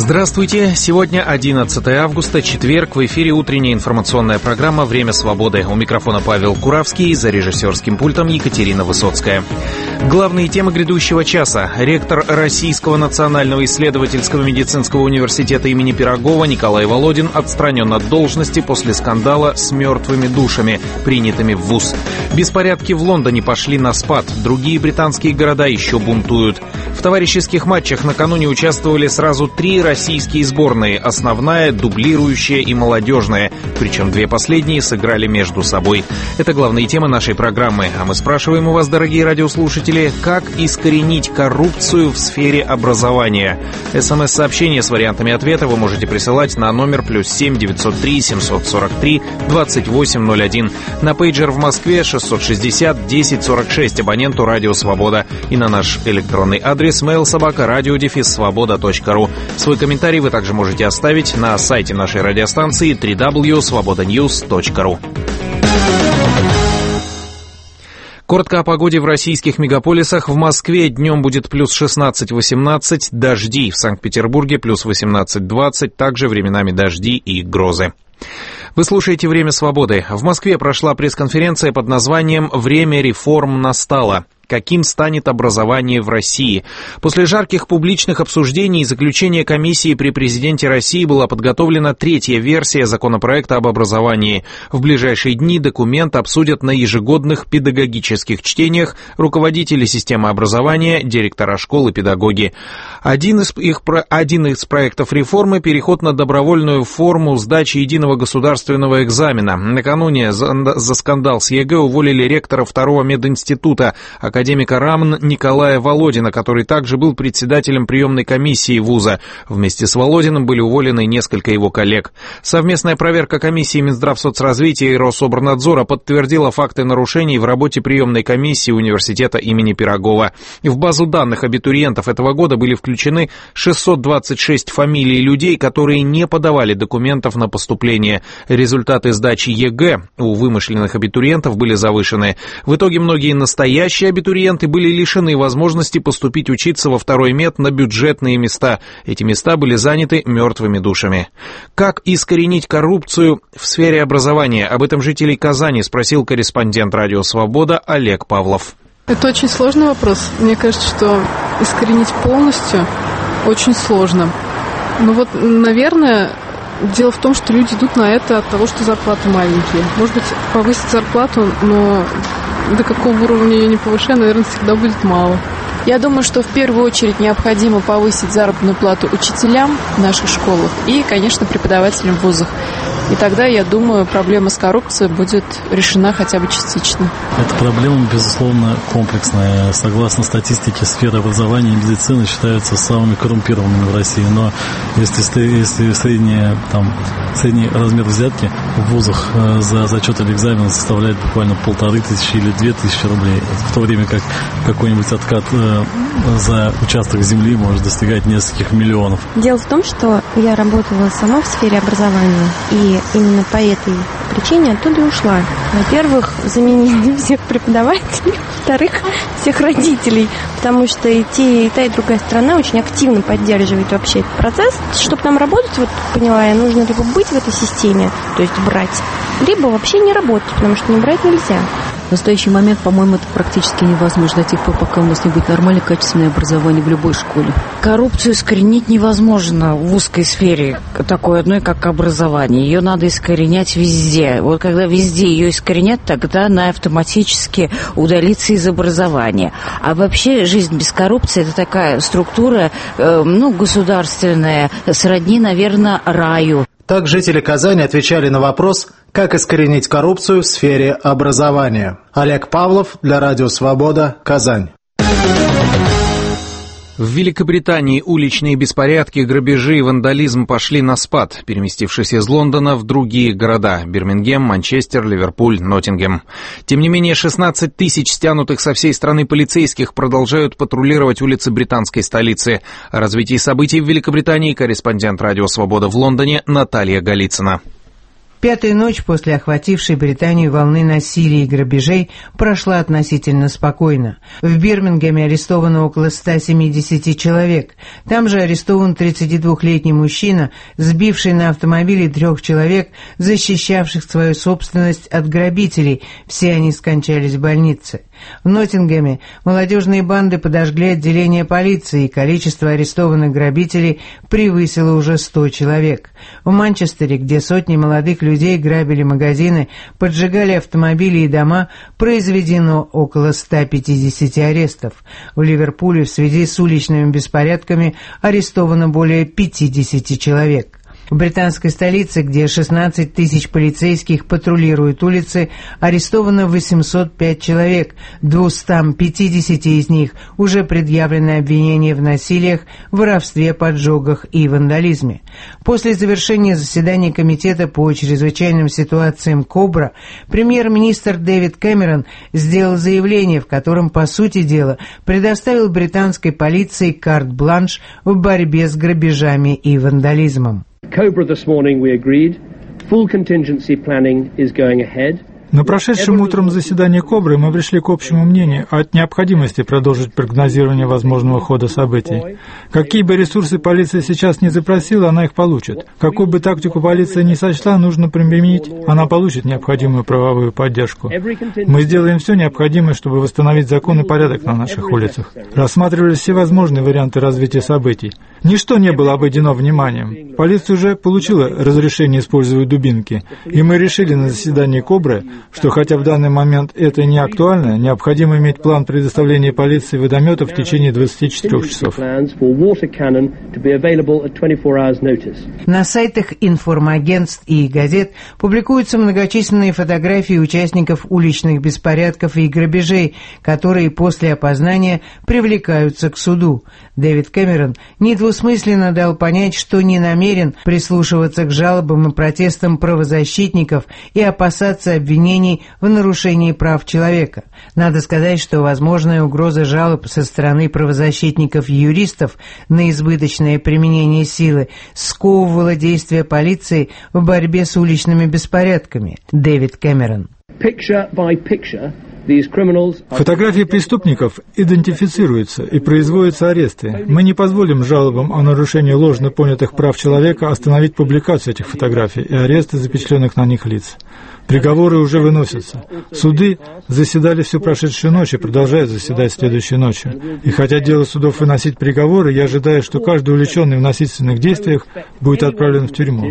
Здравствуйте! Сегодня 11 августа, четверг. В эфире утренняя информационная программа «Время свободы». У микрофона Павел Куравский, за режиссерским пультом Екатерина Высоцкая. Главные темы грядущего часа. Ректор Российского национального исследовательского медицинского университета имени Пирогова Николай Володин отстранен от должности после скандала с мертвыми душами, принятыми в ВУЗ. Беспорядки в Лондоне пошли на спад. Другие британские города еще бунтуют. В товарищеских матчах накануне участвовали сразу 3 российские сборные: основная, дублирующая и молодежная. Причем 2 последние сыграли между собой. Это главные темы нашей программы. А мы спрашиваем у вас, дорогие радиослушатели, как искоренить коррупцию в сфере образования. СМС-сообщение с вариантами ответа вы можете присылать на номер +7 903 743 2801. На пейджер в Москве 660 1046 абоненту «Радио Свобода». И на наш электронный адрес mail@radio-svoboda.ru. Свой комментарий вы также можете оставить на сайте нашей радиостанции www.svobodanews.ru. Коротко о погоде в российских мегаполисах. В Москве днем будет +16-18, дожди. В Санкт-Петербурге +18-20, также временами дожди и грозы. Вы слушаете «Время свободы». В Москве прошла пресс-конференция под названием «Время реформ настало». Каким станет образование в России? После жарких публичных обсуждений и заключения комиссии при президенте России была подготовлена 3-я версия законопроекта об образовании. В ближайшие дни документ обсудят на ежегодных педагогических чтениях руководители системы образования, директора школ и педагоги. Один из проектов реформы – переход на добровольную форму сдачи единого государственного экзамена. Накануне за скандал с ЕГЭ уволили ректора 2-го мединститута, академика РАМН Николая Володина, который также был председателем приемной комиссии вуза. Вместе с Володиным были уволены несколько его коллег. Совместная проверка комиссии Минздравсоцразвития и Рособорнадзора подтвердила факты нарушений в работе приемной комиссии университета имени Пирогова. В базу данных абитуриентов этого года были включены 626 фамилий людей, которые не подавали документов на поступление. Результаты сдачи ЕГЭ у вымышленных абитуриентов были завышены. В итоге многие настоящие абитуриенты были лишены возможности поступить учиться во 2-й мед на бюджетные места. Эти места были заняты мертвыми душами. Как искоренить коррупцию в сфере образования? Об этом жителей Казани спросил корреспондент «Радио Свобода» Олег Павлов. Это очень сложный вопрос. Мне кажется, что искоренить полностью очень сложно. Наверное, дело в том, что люди идут на это от того, что зарплаты маленькие. Может быть, повысить зарплату, но до какого уровня ее не повышая, наверное, всегда будет мало. Я думаю, что в первую очередь необходимо повысить заработную плату учителям в наших школах и, конечно, преподавателям в вузах. И тогда, я думаю, проблема с коррупцией будет решена хотя бы частично. Эта проблема, безусловно, комплексная. Согласно статистике, сфера образования и медицины считаются самыми коррумпированными в России. Но если средний размер взятки в вузах за зачет или экзамен составляет буквально 1500 или 2000 рублей, в то время как какой-нибудь откат за участок земли может достигать нескольких миллионов. Дело в том, что я работала сама в сфере образования, и именно по этой причине оттуда и ушла. Во-первых, заменили всех преподавателей, во-вторых, всех родителей, потому что и та, и другая сторона очень активно поддерживает вообще этот процесс. Чтобы там работать, поняла я, нужно либо быть в этой системе, то есть брать, либо вообще не работать, потому что не брать нельзя. В настоящий момент, по-моему, это практически невозможно до тех пор, пока у нас не будет нормальное, качественное образование в любой школе. Коррупцию искоренить невозможно в узкой сфере, такой одной, как образование. Ее надо искоренять везде. Вот когда везде ее искоренят, тогда она автоматически удалится из образования. А вообще жизнь без коррупции – это такая структура, государственная, сродни, наверное, раю. Так жители Казани отвечали на вопрос, как искоренить коррупцию в сфере образования. Олег Павлов для «Радио Свобода», Казань. В Великобритании уличные беспорядки, грабежи и вандализм пошли на спад, переместившись из Лондона в другие города – Бирмингем, Манчестер, Ливерпуль, Ноттингем. Тем не менее, 16 тысяч стянутых со всей страны полицейских продолжают патрулировать улицы британской столицы. О развитии событий в Великобритании корреспондент «Радио Свобода» в Лондоне Наталья Голицына. Пятая ночь после охватившей Британию волны насилия и грабежей прошла относительно спокойно. В Бирмингеме арестовано около 170 человек. Там же арестован 32-летний мужчина, сбивший на автомобиле 3 человек, защищавших свою собственность от грабителей. Все они скончались в больнице. В Ноттингеме молодежные банды подожгли отделение полиции, и количество арестованных грабителей превысило уже 100 человек. В Манчестере, где сотни молодых людей грабили магазины, поджигали автомобили и дома, произведено около 150 арестов. В Ливерпуле в связи с уличными беспорядками арестовано более 50 человек. В британской столице, где 16 тысяч полицейских патрулируют улицы, арестовано 805 человек, 250 из них уже предъявлены обвинения в насилиях, воровстве, поджогах и вандализме. После завершения заседания Комитета по чрезвычайным ситуациям «Кобра» премьер-министр Дэвид Кэмерон сделал заявление, в котором, по сути дела, предоставил британской полиции карт-бланш в борьбе с грабежами и вандализмом. На прошедшем утром заседании «Кобры» мы пришли к общему мнению о необходимости продолжить прогнозирование возможного хода событий. Какие бы ресурсы полиция сейчас не запросила, она их получит. Какую бы тактику полиция не сочла нужно применить, она получит необходимую правовую поддержку. Мы сделаем все необходимое, чтобы восстановить закон и порядок на наших улицах. Рассматривались все возможные варианты развития событий. Ничто не было обойдено вниманием. Полиция уже получила разрешение использовать дубинки, и мы решили на заседании «Кобры», что хотя в данный момент это не актуально, необходимо иметь план предоставления полиции водометов в течение 24 часов. На сайтах информагентств и газет публикуются многочисленные фотографии участников уличных беспорядков и грабежей, которые после опознания привлекаются к суду. Дэвид Кэмерон недвусмысленно дал понять, что не намерен прислушиваться к жалобам и протестам правозащитников и опасаться обвинений в нарушении прав человека. Надо сказать, что возможная угроза жалоб со стороны правозащитников и юристов на избыточное применение силы сковывала действия полиции в борьбе с уличными беспорядками. Дэвид Кэмерон. Фотографии преступников идентифицируются и производятся аресты. Мы не позволим жалобам о нарушении ложно понятых прав человека остановить публикацию этих фотографий и аресты запечатленных на них лиц. Приговоры уже выносятся. Суды заседали всю прошедшую ночь и продолжают заседать следующей ночью. И хотя дело судов выносить приговоры, я ожидаю, что каждый увлеченный в насильственных действиях будет отправлен в тюрьму.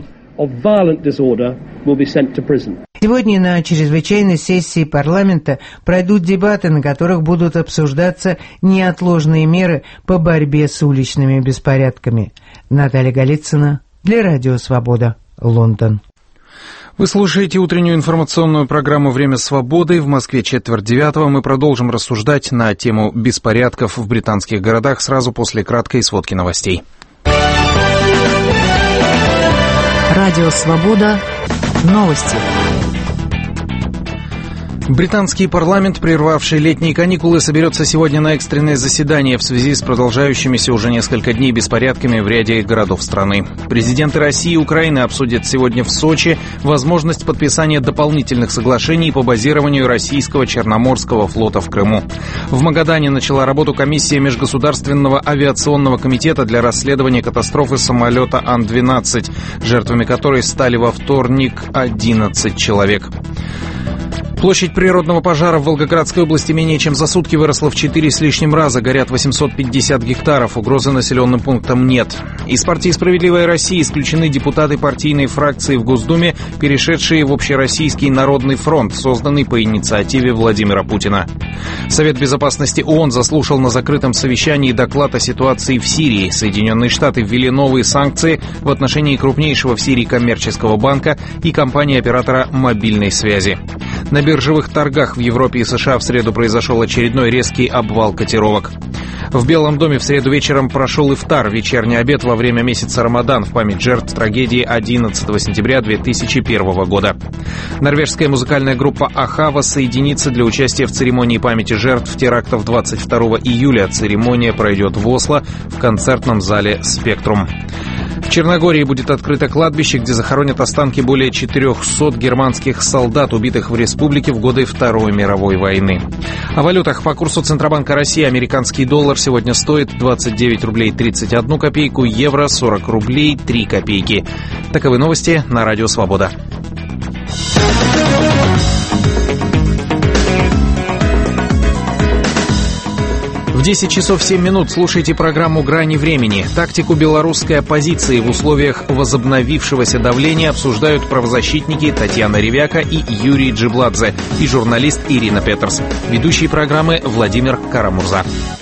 Сегодня на чрезвычайной сессии парламента пройдут дебаты, на которых будут обсуждаться неотложные меры по борьбе с уличными беспорядками. Наталья Голицына для Радио Свобода, Лондон. Вы слушаете утреннюю информационную программу «Время свободы». В Москве 8:45. Мы продолжим рассуждать на тему беспорядков в британских городах сразу после краткой сводки новостей. Радио «Свобода». Новости. Британский парламент, прервавший летние каникулы, соберется сегодня на экстренное заседание в связи с продолжающимися уже несколько дней беспорядками в ряде городов страны. Президенты России и Украины обсудят сегодня в Сочи возможность подписания дополнительных соглашений по базированию российского Черноморского флота в Крыму. В Магадане начала работу комиссия Межгосударственного авиационного комитета для расследования катастрофы самолета Ан-12, жертвами которой стали во вторник 11 человек. Площадь природного пожара в Волгоградской области менее чем за сутки выросла в 4 с лишним раза. Горят 850 гектаров. Угрозы населенным пунктам нет. Из партии «Справедливая Россия» исключены депутаты партийной фракции в Госдуме, перешедшие в Общероссийский народный фронт, созданный по инициативе Владимира Путина. Совет безопасности ООН заслушал на закрытом совещании доклад о ситуации в Сирии. Соединенные Штаты ввели новые санкции в отношении крупнейшего в Сирии коммерческого банка и компании-оператора мобильной связи. На биржевых торгах в Европе и США в среду произошел очередной резкий обвал котировок. В Белом доме в среду вечером прошел ифтар, вечерний обед во время месяца Рамадан в память жертв трагедии 11 сентября 2001 года. Норвежская музыкальная группа «Ахава» соединится для участия в церемонии памяти жертв терактов 22 июля. Церемония пройдет в Осло в концертном зале «Спектрум». В Черногории будет открыто кладбище, где захоронят останки более 400 германских солдат, убитых в республике в годы Второй мировой войны. О валютах. По курсу Центробанка России американский доллар сегодня стоит 29 рублей 31 копейку, евро 40 рублей 3 копейки. Таковы новости на Радио Свобода. В 10 часов 7 минут слушайте программу «Грани времени». Тактику белорусской оппозиции в условиях возобновившегося давления обсуждают правозащитники Татьяна Ревяка и Юрий Джибладзе и журналист Ирина Петерс. Ведущий программы Владимир Карамурза.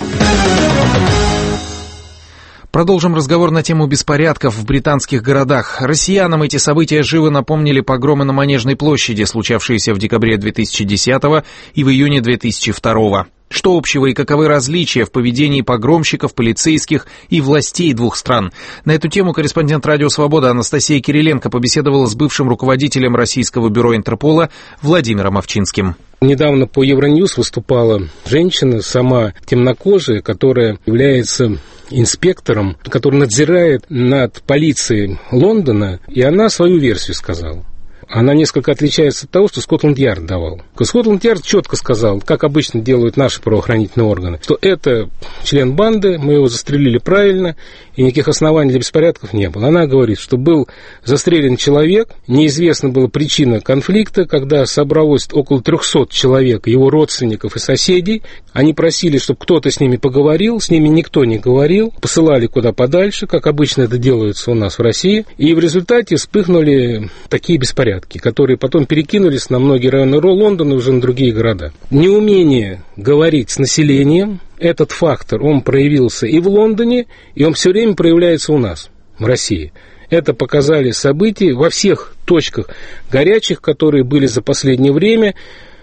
Продолжим разговор на тему беспорядков в британских городах. Россиянам эти события живо напомнили погромы на Манежной площади, случавшиеся в декабре 2010 и в июне 2002. Что общего и каковы различия в поведении погромщиков, полицейских и властей двух стран? На эту тему корреспондент «Радио Свобода» Анастасия Кириленко побеседовала с бывшим руководителем российского бюро Интерпола Владимиром Овчинским. Недавно по Евроньюз выступала женщина, сама темнокожая, которая является инспектором, который надзирает над полицией Лондона, и она свою версию сказала. Она несколько отличается от того, что Скотланд-Ярд давал. Скотланд-Ярд четко сказал, как обычно делают наши правоохранительные органы, что это член банды, мы его застрелили правильно, и никаких оснований для беспорядков не было. Она говорит, что был застрелен человек, неизвестна была причина конфликта, когда собралось около 300 человек, его родственников и соседей. Они просили, чтобы кто-то с ними поговорил, с ними никто не говорил, посылали куда подальше, как обычно это делается у нас в России, и в результате вспыхнули такие беспорядки, которые потом перекинулись на многие районы Лондона и уже на другие города. Неумение говорить с населением, этот фактор, он проявился и в Лондоне, и он все время проявляется у нас, в России. Это показали события во всех точках горячих, которые были за последнее время.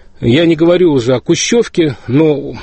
Я не говорю уже о Кущевке, но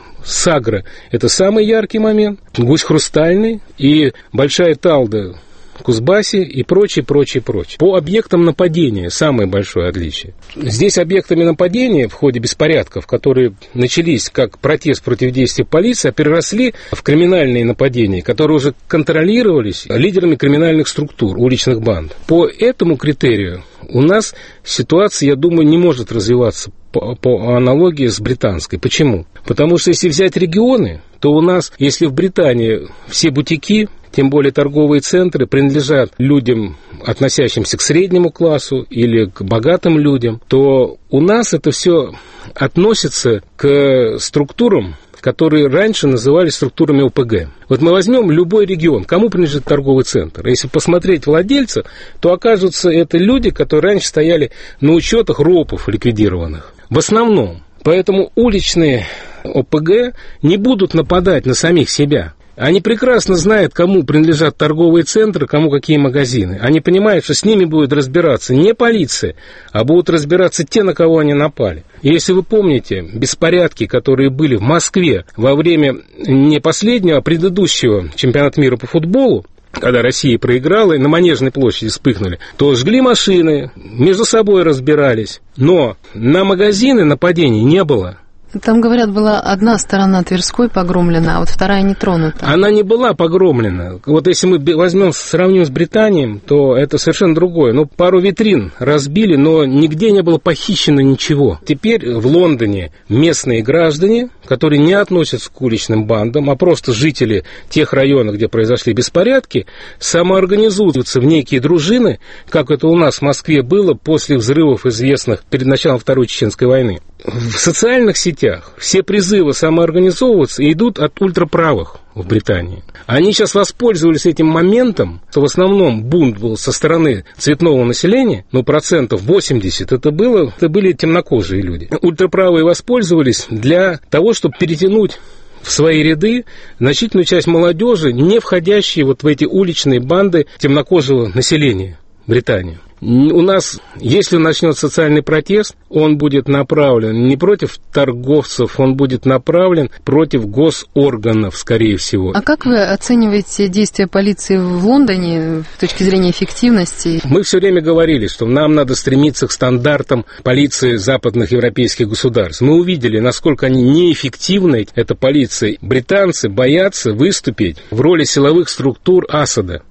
Сагра – это самый яркий момент, Гусь Хрустальный и Большая Талда в Кузбассе и прочее. По объектам нападения самое большое отличие. Здесь объектами нападения в ходе беспорядков, которые начались как протест против действий полиции, переросли в криминальные нападения, которые уже контролировались лидерами криминальных структур, уличных банд. По этому критерию у нас ситуация, я думаю, не может развиваться по аналогии с британской. Почему? Потому что если взять регионы, то у нас, если в Британии все бутики, тем более торговые центры, принадлежат людям, относящимся к среднему классу или к богатым людям, то у нас это все относится к структурам, которые раньше назывались структурами ОПГ. Вот мы возьмем любой регион, кому принадлежит торговый центр. Если посмотреть владельцев, то окажутся это люди, которые раньше стояли на учетах РОПов ликвидированных. В основном. Поэтому уличные ОПГ не будут нападать на самих себя. Они прекрасно знают, кому принадлежат торговые центры, кому какие магазины. Они понимают, что с ними будет разбираться не полиция, а будут разбираться те, на кого они напали. И если вы помните беспорядки, которые были в Москве во время не последнего, а предыдущего чемпионата мира по футболу, когда Россия проиграла и на Манежной площади вспыхнули, то жгли машины, между собой разбирались. Но на магазины нападений не было. Там, говорят, была одна сторона Тверской погромлена, а вот вторая не тронута. Она не была погромлена. Вот если мы возьмем, сравним с Британией, то это совершенно другое. Ну, пару витрин разбили, но нигде не было похищено ничего. Теперь в Лондоне местные граждане, которые не относятся к уличным бандам, а просто жители тех районов, где произошли беспорядки, самоорганизуются в некие дружины, как это у нас в Москве было после взрывов, известных перед началом Второй Чеченской войны. В социальных сетях все призывы самоорганизовываться идут от ультраправых в Британии. Они сейчас воспользовались этим моментом, что в основном бунт был со стороны цветного населения, но 80% это были темнокожие люди. Ультраправые воспользовались для того, чтобы перетянуть в свои ряды значительную часть молодежи, не входящие вот в эти уличные банды темнокожего населения Британии. У нас, если начнется социальный протест, он будет направлен не против торговцев, он будет направлен против госорганов, скорее всего. А как вы оцениваете действия полиции в Лондоне с точки зрения эффективности? Мы все время говорили, что нам надо стремиться к стандартам полиции западных европейских государств. Мы увидели, насколько они неэффективны, эта полиция. Британцы боятся выступить в роли силовых структур Асада.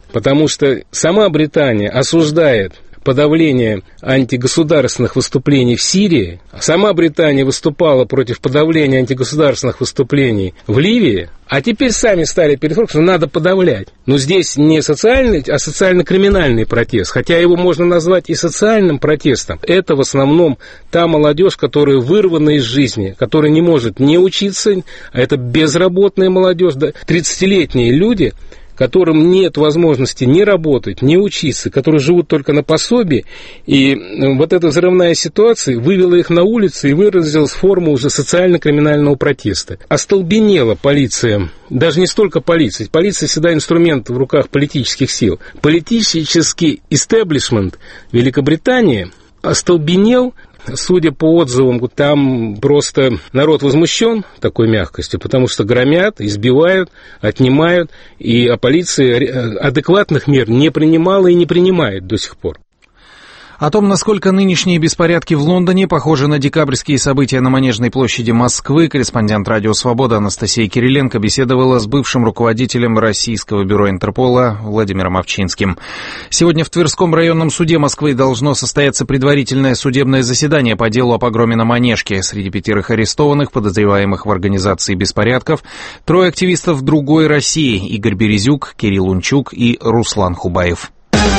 потому что сама Британия осуждает подавление антигосударственных выступлений в Сирии. Сама Британия выступала против подавления антигосударственных выступлений в Ливии, а теперь сами стали перед фактом, что надо подавлять. Но здесь не социальный, а социально-криминальный протест, хотя его можно назвать и социальным протестом. Это в основном та молодежь, которая вырвана из жизни, которая не может не учиться, а это безработная молодежь, 30-летние люди, которым нет возможности ни работать, ни учиться, которые живут только на пособии, и вот эта взрывная ситуация вывела их на улицы и выразилась в форму уже социально-криминального протеста. Остолбенела полиция, даже не столько полиция, полиция всегда инструмент в руках политических сил. Политический истеблишмент Великобритании остолбенел. Судя по отзывам, там просто народ возмущен такой мягкостью, потому что громят, избивают, отнимают, а полиция адекватных мер не принимала и не принимает до сих пор. О том, насколько нынешние беспорядки в Лондоне похожи на декабрьские события на Манежной площади Москвы, корреспондент «Радио Свобода» Анастасия Кириленко беседовала с бывшим руководителем Российского бюро Интерпола Владимиром Овчинским. Сегодня в Тверском районном суде Москвы должно состояться предварительное судебное заседание по делу о погроме на Манежке. Среди 5 арестованных, подозреваемых в организации беспорядков, 3 активистов другой России: Игорь Березюк, Кирилл Унчук и Руслан Хубаев.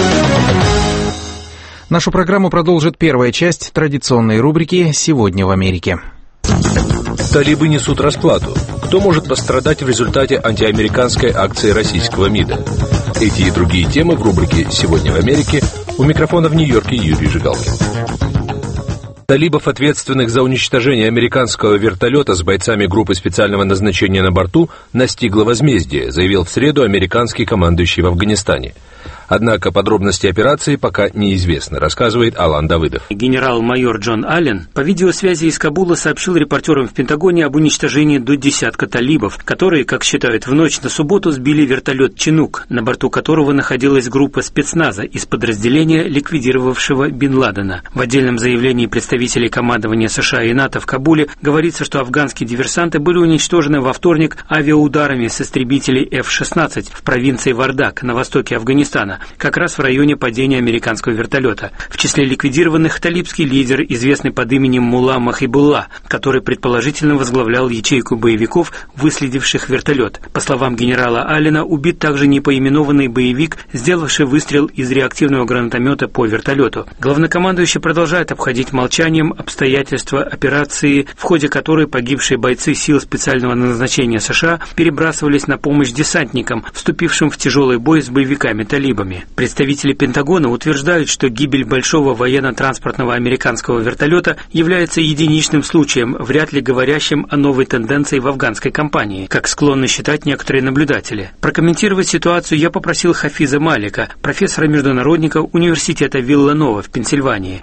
Нашу программу продолжит первая часть традиционной рубрики «Сегодня в Америке». Талибы несут расплату. Кто может пострадать в результате антиамериканской акции российского МИДа? Эти и другие темы в рубрике «Сегодня в Америке». У микрофона в Нью-Йорке Юрий Жигалкин. Талибов, ответственных за уничтожение американского вертолета с бойцами группы специального назначения на борту, настигло возмездие, заявил в среду американский командующий в Афганистане. Однако подробности операции пока неизвестны, рассказывает Алан Давыдов. Генерал-майор Джон Аллен по видеосвязи из Кабула сообщил репортерам в Пентагоне об уничтожении до десятка талибов, которые, как считают, в ночь на субботу сбили вертолет «Чинук», на борту которого находилась группа спецназа из подразделения, ликвидировавшего Бин Ладена. В отдельном заявлении представителей командования США и НАТО в Кабуле говорится, что афганские диверсанты были уничтожены во вторник авиаударами с истребителей F-16 в провинции Вардак на востоке Афганистана, как раз в районе падения американского вертолета. В числе ликвидированных талибский лидер, известный под именем Мулла Махибулла, который предположительно возглавлял ячейку боевиков, выследивших вертолет. По словам генерала Аллена, убит также непоименованный боевик, сделавший выстрел из реактивного гранатомета по вертолету. Главнокомандующий продолжает обходить молчанием обстоятельства операции, в ходе которой погибшие бойцы сил специального назначения США перебрасывались на помощь десантникам, вступившим в тяжелый бой с боевиками талибами. Представители Пентагона утверждают, что гибель большого военно-транспортного американского вертолета является единичным случаем, вряд ли говорящим о новой тенденции в афганской кампании, как склонны считать некоторые наблюдатели. Прокомментировать ситуацию я попросил Хафиза Малика, профессора-международника университета Вилланова в Пенсильвании.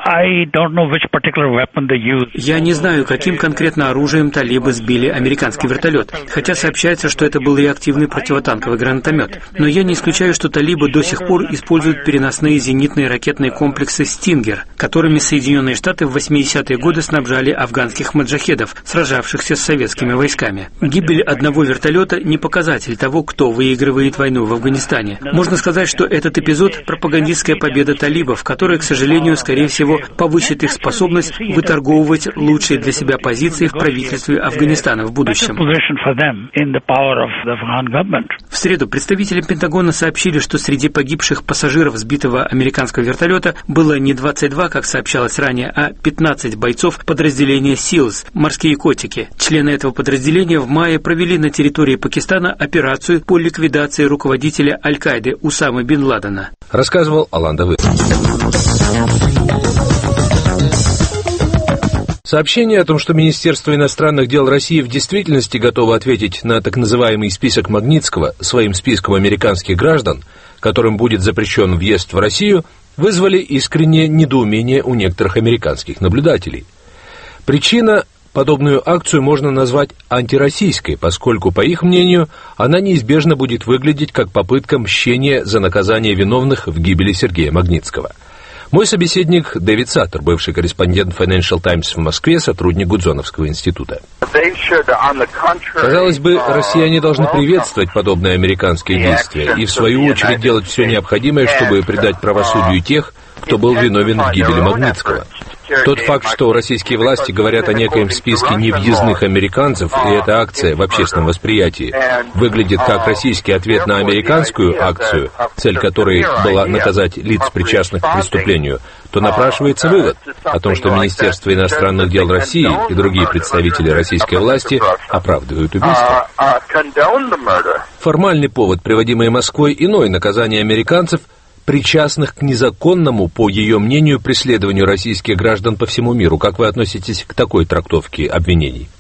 Я не знаю, каким конкретно оружием талибы сбили американский вертолет, хотя сообщается, что это был реактивный противотанковый гранатомет. Но я не исключаю, что талибы до сих пор используют переносные зенитные ракетные комплексы «Стингер», которыми Соединенные Штаты в 80-е годы снабжали афганских маджахедов, сражавшихся с советскими войсками. Гибель одного вертолета не показатель того, кто выигрывает войну в Афганистане. Можно сказать, что этот эпизод – пропагандистская победа талибов, которая, к сожалению, скорее всего, повысит их способность выторговывать лучшие для себя позиции в правительстве Афганистана в будущем. В среду представители Пентагона сообщили, что среди погибших пассажиров сбитого американского вертолета было не 22, как сообщалось ранее, а 15 бойцов подразделения SEALs – «Морские котики». Члены этого подразделения в мае провели на территории Пакистана операцию по ликвидации руководителя Аль-Каиды Усамы бин Ладена. Рассказывал Алан Давыдов. Сообщение о том, что Министерство иностранных дел России в действительности готово ответить на так называемый список Магнитского своим списком американских граждан, которым будет запрещен въезд в Россию, вызвали искреннее недоумение у некоторых американских наблюдателей. Причина – подобную акцию можно назвать антироссийской, поскольку, по их мнению, она неизбежно будет выглядеть как попытка мщения за наказание виновных в гибели Сергея Магнитского. Мой собеседник Дэвид Саттер, бывший корреспондент Financial Times в Москве, сотрудник Гудзоновского института. Казалось бы, россияне должны приветствовать подобные американские действия и, в свою очередь, делать все необходимое, чтобы придать правосудию тех, кто был виновен в гибели Магнитского. Тот факт, что российские власти говорят о некоем списке невъездных американцев, и эта акция в общественном восприятии выглядит как российский ответ на американскую акцию, цель которой была наказать лиц, причастных к преступлению, то напрашивается вывод о том, что Министерство иностранных дел России и другие представители российской власти оправдывают убийство. Формальный повод, приводимый Москвой, иной: наказание американцев, причастных к незаконному, по ее мнению, преследованию российских граждан по всему миру. Как вы относитесь к такой трактовке обвинений?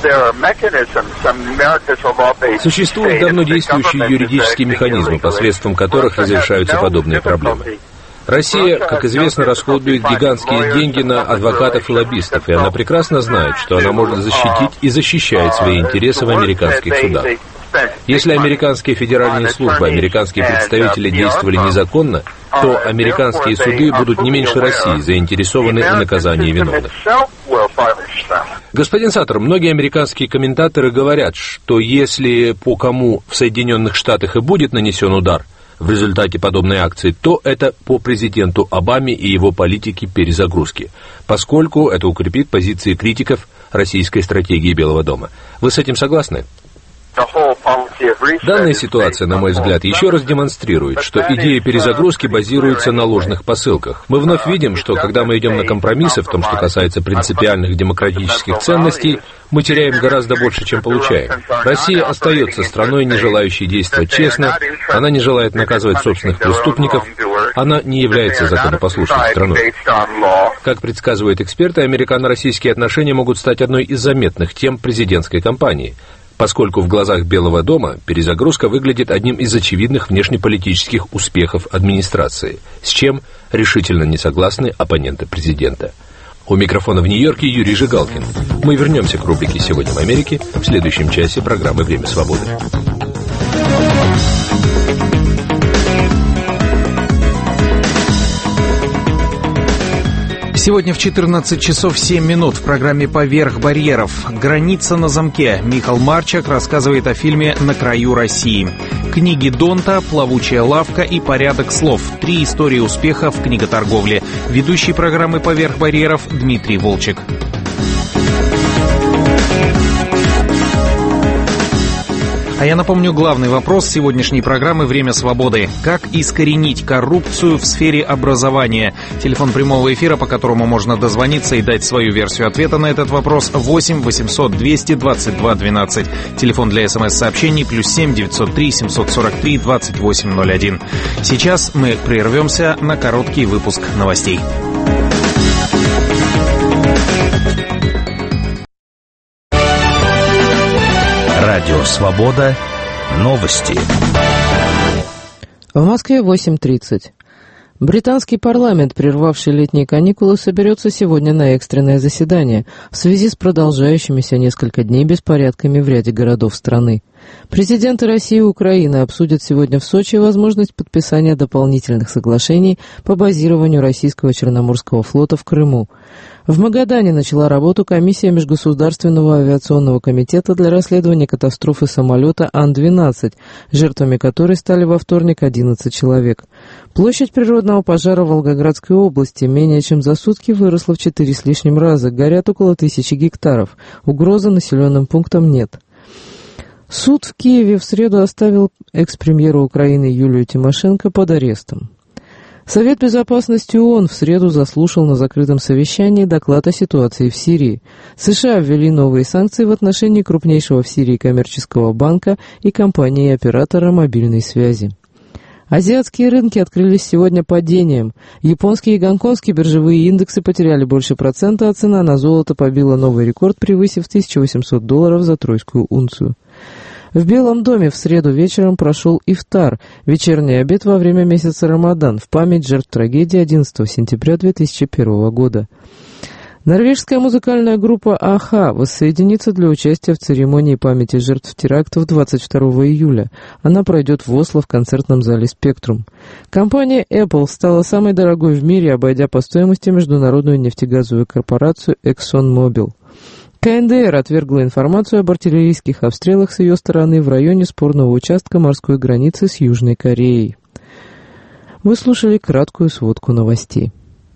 Существуют давно действующие юридические механизмы, посредством которых разрешаются подобные проблемы. Россия, как известно, расходует гигантские деньги на адвокатов и лоббистов, и она прекрасно знает, что она может защитить и защищает свои интересы в американских судах. Если американские федеральные службы, американские представители действовали незаконно, то американские суды будут не меньше России заинтересованы в наказании виновных. Господин Саттер, многие американские комментаторы говорят, что если по кому в Соединенных Штатах и будет нанесен удар в результате подобной акции, то это по президенту Обаме и его политике перезагрузки, поскольку это укрепит позиции критиков российской стратегии Белого дома. Вы с этим согласны? Данная ситуация, на мой взгляд, еще раз демонстрирует, что идея перезагрузки базируется на ложных посылках. Мы вновь видим, что когда мы идем на компромиссы в том, что касается принципиальных демократических ценностей, мы теряем гораздо больше, чем получаем. Россия остается страной, не желающей действовать честно, она не желает наказывать собственных преступников, она не является законопослушной страной. Как предсказывают эксперты, американо-российские отношения могут стать одной из заметных тем президентской кампании, поскольку в глазах Белого дома перезагрузка выглядит одним из очевидных внешнеполитических успехов администрации, с чем решительно не согласны оппоненты президента. У микрофона в Нью-Йорке Юрий Жигалкин. Мы вернемся к рубрике «Сегодня в Америке» в следующем часе программы «Время свободы». Сегодня в 14 часов 7 минут в программе «Поверх барьеров». «Граница на замке». Михаил Марчак рассказывает о фильме «На краю России». Книги Донта, «Плавучая лавка» и «Порядок слов». 3 истории успеха в книготорговле. Ведущий программы «Поверх барьеров» Дмитрий Волчек. А я напомню главный вопрос сегодняшней программы «Время свободы». Как искоренить коррупцию в сфере образования? Телефон прямого эфира, по которому можно дозвониться и дать свою версию ответа на этот вопрос, 8 800 222 12. Телефон для СМС-сообщений +7 903 743 2801. Сейчас мы прервемся на короткий выпуск новостей. Радио «Свобода». Новости. В Москве 8:30. Британский парламент, прервавший летние каникулы, соберется сегодня на экстренное заседание в связи с продолжающимися несколько дней беспорядками в ряде городов страны. Президенты России и Украины обсудят сегодня в Сочи возможность подписания дополнительных соглашений по базированию российского Черноморского флота в Крыму. В Магадане начала работу комиссия Межгосударственного авиационного комитета для расследования катастрофы самолета Ан-12, жертвами которой стали во вторник 11 человек. Площадь природного пожара в Волгоградской области менее чем за сутки выросла в 4 с лишним раза, горят около 1000 гектаров. Угрозы населенным пунктам нет. Суд в Киеве в среду оставил экс-премьеру Украины Юлию Тимошенко под арестом. Совет безопасности ООН в среду заслушал на закрытом совещании доклад о ситуации в Сирии. США ввели новые санкции в отношении крупнейшего в Сирии коммерческого банка и компании-оператора мобильной связи. Азиатские рынки открылись сегодня падением. Японские и гонконгские биржевые индексы потеряли больше %, а цена на золото побила новый рекорд, превысив $1800 за тройскую унцию. В Белом доме в среду вечером прошел ифтар, вечерний обед во время месяца Рамадан, в память жертв трагедии 11 сентября 2001 года. Норвежская музыкальная группа «Аха» воссоединится для участия в церемонии памяти жертв терактов 22 июля. Она пройдет в Осло в концертном зале «Спектрум». Компания Apple стала самой дорогой в мире, обойдя по стоимости международную нефтегазовую корпорацию ExxonMobil. КНДР отвергла информацию об артиллерийских обстрелах с ее стороны в районе спорного участка морской границы с Южной Кореей. Вы слушали краткую сводку новостей.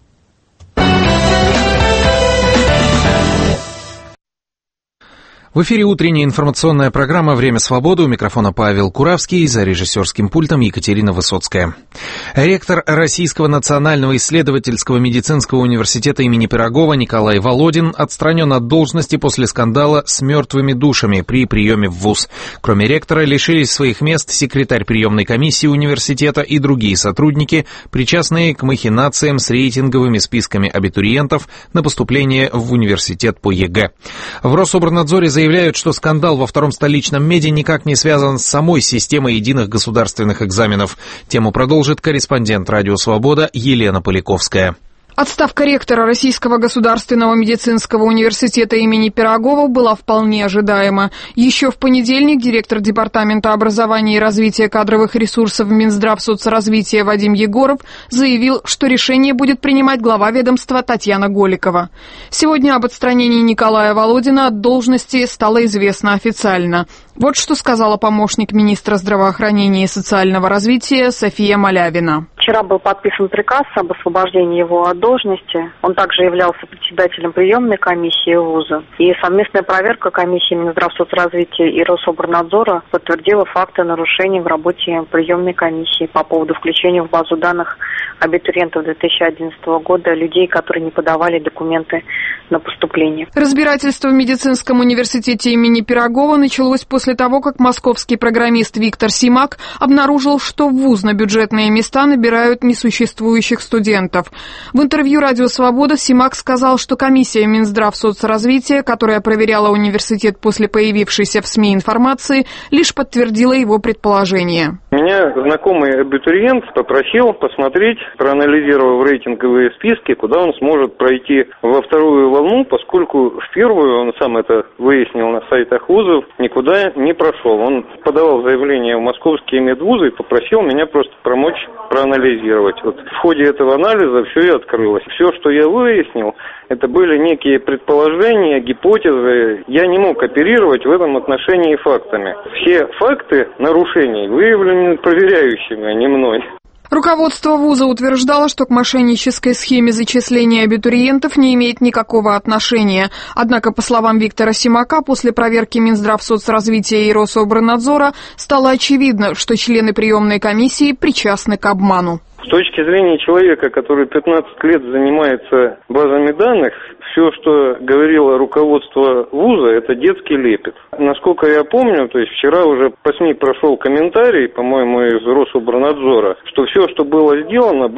В эфире утренняя информационная программа «Время свободы». У микрофона Павел Куравский, за режиссерским пультом Екатерина Высоцкая. Ректор Российского национального исследовательского медицинского университета имени Пирогова Николай Володин отстранен от должности после скандала с мертвыми душами при приеме в вуз. Кроме ректора, лишились своих мест секретарь приемной комиссии университета и другие сотрудники, причастные к махинациям с рейтинговыми списками абитуриентов на поступление в университет по ЕГЭ. В Рособорнадзоре заявляют, что скандал во втором столичном меде никак не связан с самой системой единых государственных экзаменов. Тему продолжит корреспондент «Радио Свобода» Елена Поляковская. Отставка ректора Российского государственного медицинского университета имени Пирогова была вполне ожидаема. Еще в понедельник директор Департамента образования и развития кадровых ресурсов Минздравсоцразвития Вадим Егоров заявил, что решение будет принимать глава ведомства Татьяна Голикова. Сегодня об отстранении Николая Володина от должности стало известно официально. Вот что сказала помощник министра здравоохранения и социального развития София Малявина. Вчера был подписан приказ об освобождении его от должности. Он также являлся председателем приемной комиссии вуза. И совместная проверка комиссии Минздравсоцразвития и Рособорнадзора подтвердила факты нарушений в работе приемной комиссии по поводу включения в базу данных абитуриентов 2011 года людей, которые не подавали документы на поступление. Разбирательство в медицинском университете имени Пирогова началось после того, как московский программист Виктор Симак обнаружил, что в вуз на бюджетные места набирают несуществующих студентов. В интервью «Радио Свобода» Симак сказал, что комиссия Минздравсоцразвития, которая проверяла университет после появившейся в СМИ информации, лишь подтвердила его предположение. Меня знакомый абитуриент попросил посмотреть, проанализировав рейтинговые списки, куда он сможет пройти во вторую волну, поскольку в первую, он сам это выяснил на сайтах вузов, никуда не прошел. Он подавал заявление в московские медвузы и попросил меня просто помочь проанализировать. Вот в ходе этого анализа все и открылось. Все, что я выяснил, это были некие предположения, гипотезы. Я не мог оперировать в этом отношении фактами. Все факты нарушений выявлены проверяющими, а не мной. Руководство вуза утверждало, что к мошеннической схеме зачисления абитуриентов не имеет никакого отношения. Однако, по словам Виктора Симака, после проверки Минздравсоцразвития и Рособорнадзора стало очевидно, что члены приемной комиссии причастны к обману. С точки зрения человека, который 15 лет занимается базами данных, все, что говорило руководство вуза, это детский лепет. Насколько я помню, то есть вчера уже по СМИ прошел комментарий, по-моему, из Рособорнадзора, что все, что было сделано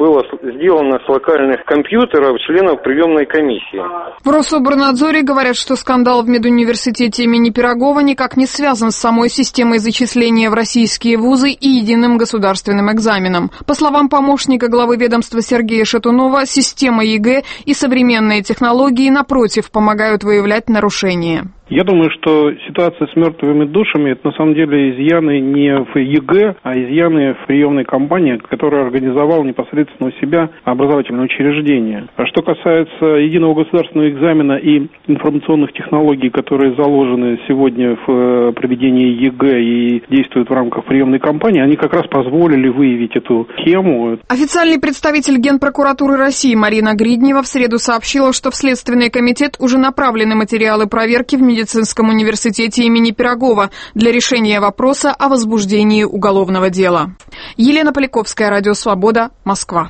с локальных компьютеров членов приемной комиссии. В Рособорнадзоре говорят, что скандал в медуниверситете имени Пирогова никак не связан с самой системой зачисления в российские вузы и единым государственным экзаменом. По словам помощника главы ведомства Сергея Шатунова, система ЕГЭ и современные технологии, напротив, помогают выявлять нарушения. Я думаю, что ситуация с мертвыми душами – это на самом деле изъяны не в ЕГЭ, а изъяны в приемной кампании, которая организовала непосредственно у себя образовательное учреждение. А что касается единого государственного экзамена и информационных технологий, которые заложены сегодня в проведении ЕГЭ и действуют в рамках приемной кампании, они как раз позволили выявить эту схему. Официальный представитель Генпрокуратуры России Марина Гриднева в среду сообщила, что в Следственный комитет уже направлены материалы проверки в медицинском университете имени Пирогова для решения вопроса о возбуждении уголовного дела. Елена Поляковская, Радио Свобода, Москва.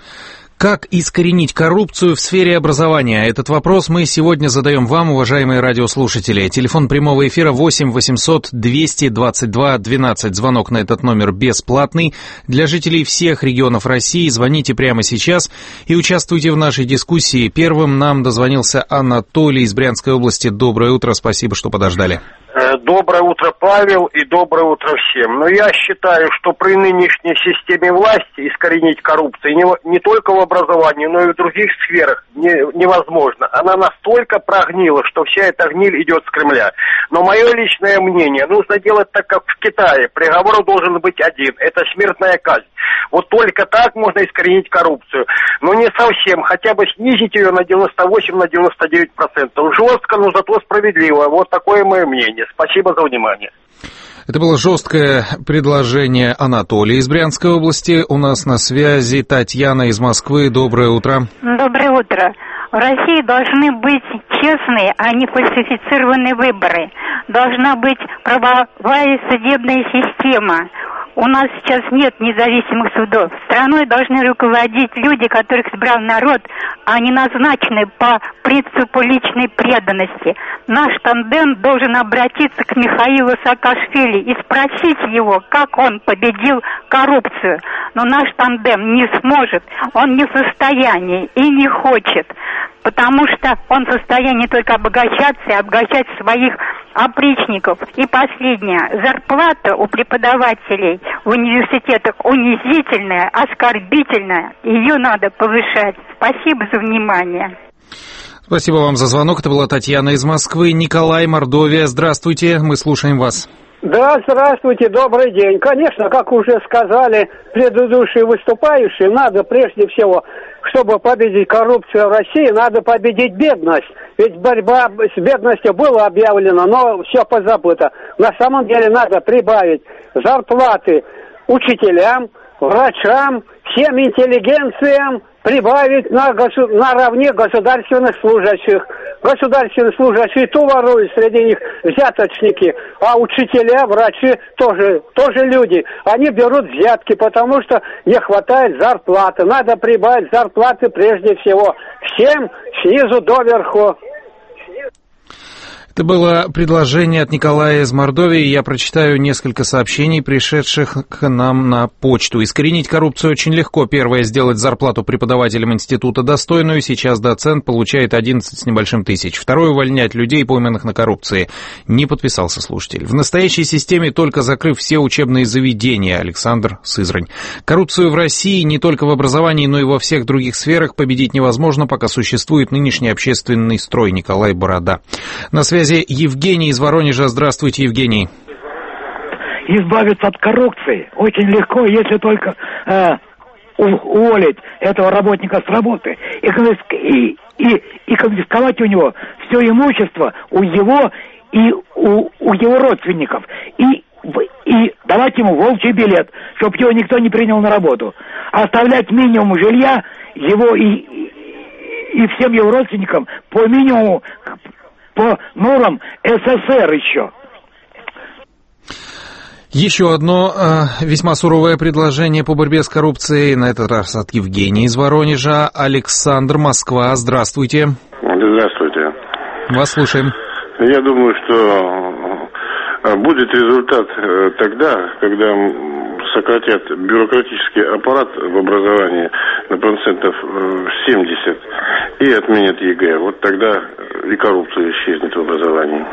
Как искоренить коррупцию в сфере образования? Этот вопрос мы сегодня задаем вам, уважаемые радиослушатели. Телефон прямого эфира 8 800 222 12. Звонок на этот номер бесплатный. Для жителей всех регионов России звоните прямо сейчас и участвуйте в нашей дискуссии. Первым нам дозвонился Анатолий из Брянской области. Доброе утро, спасибо, что подождали. Доброе утро, Павел, и доброе утро всем. Но я считаю, что при нынешней системе власти искоренить коррупцию не только в образовании, но и в других сферах невозможно. Она настолько прогнила, что вся эта гниль идет с Кремля. Но мое личное мнение, нужно делать так, как в Китае. Приговор должен быть один. Это смертная казнь. Вот только так можно искоренить коррупцию. Но не совсем. Хотя бы снизить ее на 98-99%. Жестко, но зато справедливо. Вот такое мое мнение. Спасибо за внимание. Это было жесткое предложение Анатолия из Брянской области. У нас на связи Татьяна из Москвы. Доброе утро. Доброе утро. В России должны быть честные, а не фальсифицированные выборы. Должна быть правовая судебная система. У нас сейчас нет независимых судов. Страной должны руководить люди, которых избрал народ, а не назначены по принципу личной преданности. Наш тандем должен обратиться к Михаилу Саакашвили и спросить его, как он победил коррупцию. Но наш тандем не сможет, он не в состоянии и не хочет, потому что он в состоянии только обогащаться и обогащать своих опричников. И последнее. Зарплата у преподавателей в университетах унизительная, оскорбительная. Ее надо повышать. Спасибо за внимание. Спасибо вам за звонок. Это была Татьяна из Москвы. Николай, Мордовия. Здравствуйте. Мы слушаем вас. Да, здравствуйте, добрый день. Конечно, как уже сказали предыдущие выступающие, надо прежде всего, чтобы победить коррупцию в России, надо победить бедность. Ведь борьба с бедностью была объявлена, но все позабыто. На самом деле надо прибавить зарплаты учителям, врачам, всем интеллигенциям, прибавить наравне государственных служащих. Государственные служащие то воруют, среди них взяточники, а учителя, врачи тоже люди. Они берут взятки, потому что не хватает зарплаты. Надо прибавить зарплаты прежде всего всем снизу доверху. Это было предложение от Николая из Мордовии. Я прочитаю несколько сообщений, пришедших к нам на почту. Искоренить коррупцию очень легко. Первое — сделать зарплату преподавателям института достойную. Сейчас доцент получает 11 с небольшим тысяч. Второе — увольнять людей, пойманных на коррупции. Не подписался слушатель. В настоящей системе только закрыв все учебные заведения. Александр, Сызрань. Коррупцию в России не только в образовании, но и во всех других сферах победить невозможно, пока существует нынешний общественный строй. Николай, Борода. На связи Евгений из Воронежа. Здравствуйте, Евгений. Избавиться от коррупции очень легко, если только уволить этого работника с работы и конфисковать у него все имущество у его и у его родственников и давать ему волчий билет, чтобы его никто не принял на работу, оставлять минимум жилья его и всем его родственникам по минимуму, по нормам СССР еще. Еще одно весьма суровое предложение по борьбе с коррупцией, на этот раз от Евгения из Воронежа. Александр, Москва. Здравствуйте. Здравствуйте. Вас слушаем. Я думаю, что будет результат тогда, когда сократят бюрократический аппарат в образовании на процентов 70 и отменят ЕГЭ. Вот тогда и коррупция исчезнет в образовании.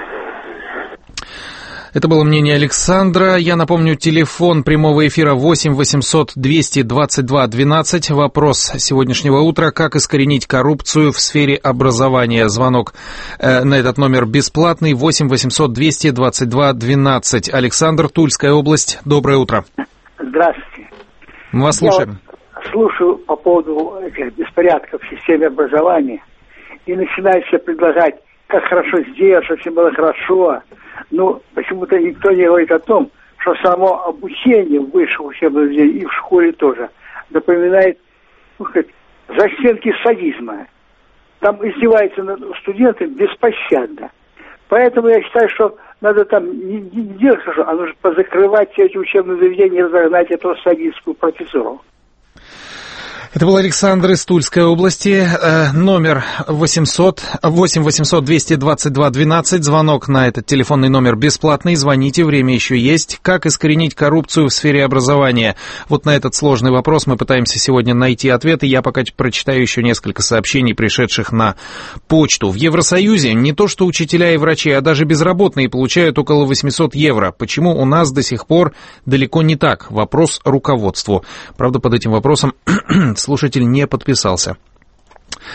Это было мнение Александра. Я напомню, телефон прямого эфира 8 800 222 12. Вопрос сегодняшнего утра: как искоренить коррупцию в сфере образования? Звонок на этот номер бесплатный. 8 800 222 12. Александр, Тульская область. Доброе утро. Здравствуйте. Мы вас слушаем. Я слушаю по поводу этих беспорядков в системе образования и начинаю себе предлагать, как хорошо сделать, чтобы все было хорошо. Но почему-то никто не говорит о том, что само обучение в высших учебных заведениях и в школе тоже напоминает застенки садизма. Там издеваются над студентами беспощадно. Поэтому я считаю, что надо там не делать хорошо, а нужно позакрывать все эти учебные заведения и разогнать эту садистскую профессуру. Это был Александр из Тульской области. Номер 8 800 222 12. Звонок на этот телефонный номер бесплатный. Звоните, время еще есть. Как искоренить коррупцию в сфере образования? Вот на этот сложный вопрос мы пытаемся сегодня найти ответы. Я пока прочитаю еще несколько сообщений, пришедших на почту. В Евросоюзе не то что учителя и врачи, а даже безработные получают около 800 евро. Почему у нас до сих пор далеко не так? Вопрос руководству. Правда, под этим вопросом слушатель не подписался.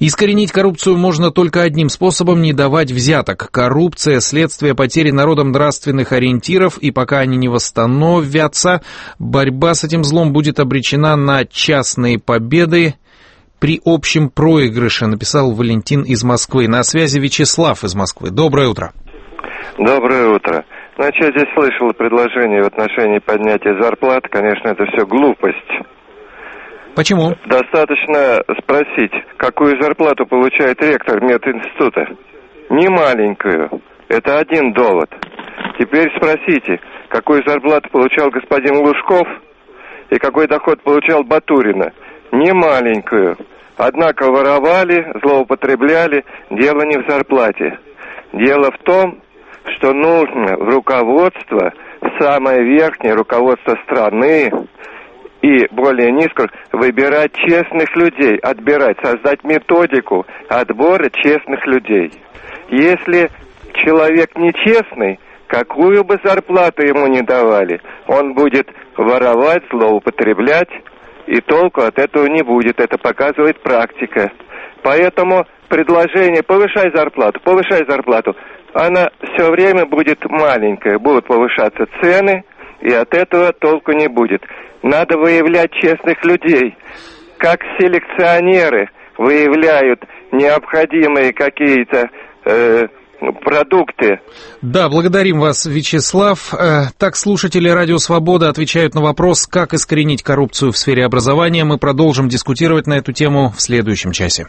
Искоренить коррупцию можно только одним способом – не давать взяток. Коррупция – следствие потери народом нравственных ориентиров, и пока они не восстановятся, борьба с этим злом будет обречена на частные победы при общем проигрыше, написал Валентин из Москвы. На связи Вячеслав из Москвы. Доброе утро. Доброе утро. Значит, я здесь слышал предложение в отношении поднятия зарплат. Конечно, это все глупость. Почему? Достаточно спросить, какую зарплату получает ректор мединститута. Не маленькую. Это один довод. Теперь спросите, какую зарплату получал господин Лужков и какой доход получал Батурина. Не маленькую. Однако воровали, злоупотребляли. Дело не в зарплате. Дело в том, что нужно в руководство, в самое верхнее руководство страны и более низкое выбирать честных людей, отбирать, создать методику отбора честных людей. Если человек нечестный, какую бы зарплату ему ни давали, он будет воровать, злоупотреблять, и толку от этого не будет. Это показывает практика. Поэтому предложение повышай зарплату, она все время будет маленькая. Будут повышаться цены, и от этого толку не будет. Надо выявлять честных людей. Как селекционеры выявляют необходимые какие-то продукты. Да, благодарим вас, Вячеслав. Так, слушатели Радио Свобода отвечают на вопрос, как искоренить коррупцию в сфере образования. Мы продолжим дискутировать на эту тему в следующем часе.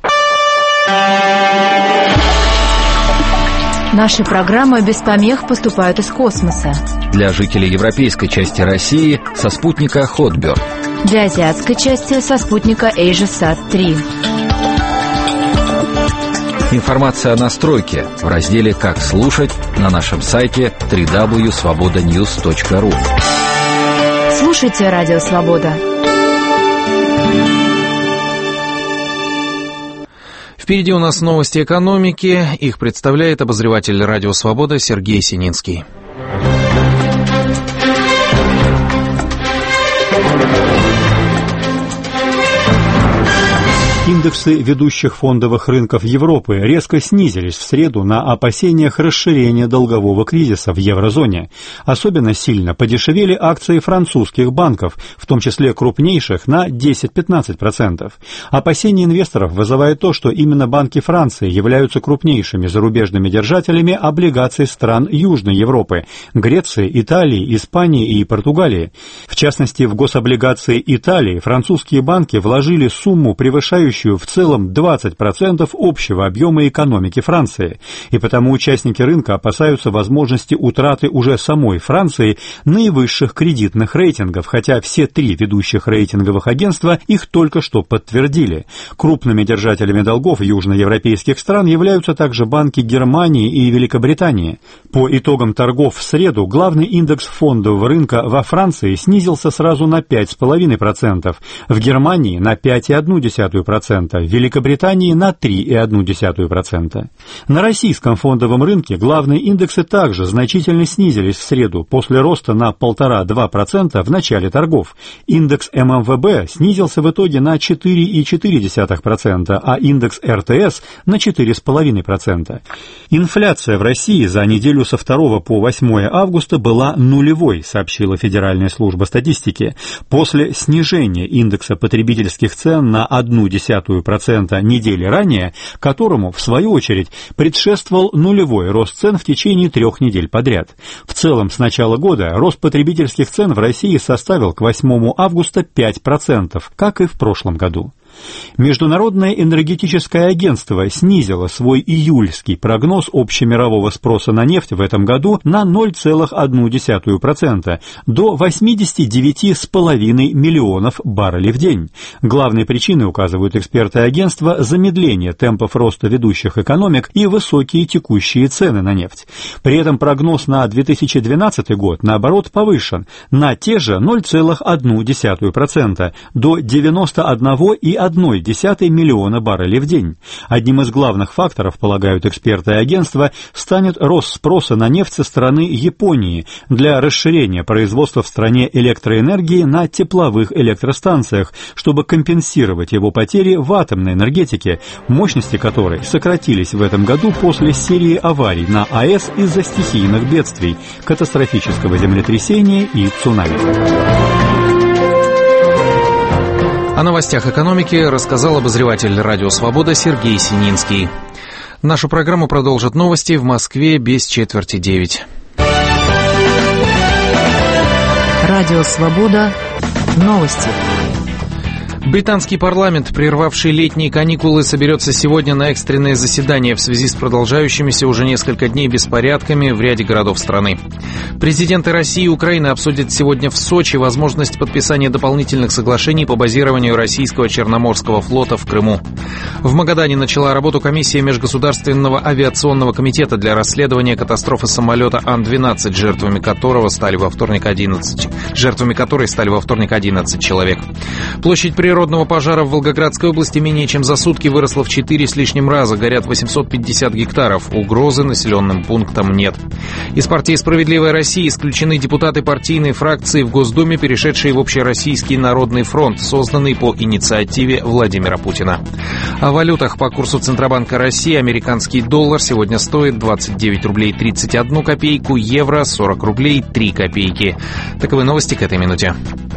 Наши программы без помех поступают из космоса. Для жителей европейской части России со спутника Hotbird. Для азиатской части со спутника AsiaSat-3. Информация о настройке в разделе «Как слушать» на нашем сайте www.svobodanews.ru. Слушайте Радио Свобода. Впереди у нас новости экономики. Их представляет обозреватель Радио Свобода Сергей Сининский. Индексы ведущих фондовых рынков Европы резко снизились в среду на опасениях расширения долгового кризиса в еврозоне. Особенно сильно подешевели акции французских банков, в том числе крупнейших, на 10-15%. Опасения инвесторов вызывает то, что именно банки Франции являются крупнейшими зарубежными держателями облигаций стран Южной Европы – Греции, Италии, Испании и Португалии. В частности, в гособлигации Италии французские банки вложили сумму, превышающую в целом 20% общего объема экономики Франции, и потому участники рынка опасаются возможности утраты уже самой Франции наивысших кредитных рейтингов, хотя все три ведущих рейтинговых агентства их только что подтвердили. Крупными держателями долгов южноевропейских стран являются также банки Германии и Великобритании. По итогам торгов в среду главный индекс фондового рынка во Франции снизился сразу на 5,5%, в Германии на 5,1%, в Великобритании на 3,1%. На российском фондовом рынке главные индексы также значительно снизились в среду после роста на 1,5-2% в начале торгов. Индекс ММВБ снизился в итоге на 4,4%, а индекс РТС на 4,5%. Инфляция в России за неделю со 2 по 8 августа была нулевой, сообщила Федеральная служба статистики. После снижения индекса потребительских цен на 0,1% недели ранее, которому, в свою очередь, предшествовал нулевой рост цен в течение 3 недель подряд. В целом, с начала года рост потребительских цен в России составил к 8 августа 5%, как и в прошлом году. Международное энергетическое агентство снизило свой июльский прогноз общемирового спроса на нефть в этом году на 0,1% до 89,5 миллионов баррелей в день. Главной причиной, указывают эксперты агентства, замедление темпов роста ведущих экономик и высокие текущие цены на нефть. При этом прогноз на 2012 год, наоборот, повышен на те же 0,1% до 91,1 0,1 миллиона баррелей в день. Одним из главных факторов, полагают эксперты агентства, станет рост спроса на нефть со стороны Японии для расширения производства в стране электроэнергии на тепловых электростанциях, чтобы компенсировать его потери в атомной энергетике, мощности которой сократились в этом году после серии аварий на АЭС из-за стихийных бедствий, катастрофического землетрясения и цунами. О новостях экономики рассказал обозреватель «Радио Свобода» Сергей Сининский. Нашу программу продолжат новости в Москве без четверти 9. Радио Свобода. Новости. Британский парламент, прервавший летние каникулы, соберется сегодня на экстренное заседание в связи с продолжающимися уже несколько дней беспорядками в ряде городов страны. Президенты России и Украины обсудят сегодня в Сочи возможность подписания дополнительных соглашений по базированию российского Черноморского флота в Крыму. В Магадане начала работу комиссия Межгосударственного авиационного комитета для расследования катастрофы самолета Ан-12, жертвами которой стали во вторник 11 человек. Площадь природного пожара в Волгоградской области менее чем за сутки выросла в 4 с лишним раза, горят 850 гектаров. Угрозы населенным пунктам нет. Из партии «Справедливая Россия» исключены депутаты партийной фракции в Госдуме, перешедшие в Общероссийский народный фронт, созданный по инициативе Владимира Путина. О валютах. По курсу Центробанка России американский доллар сегодня стоит 29 рублей 31 копейку, евро 40 рублей 3 копейки. Таковы новости к этой минуте.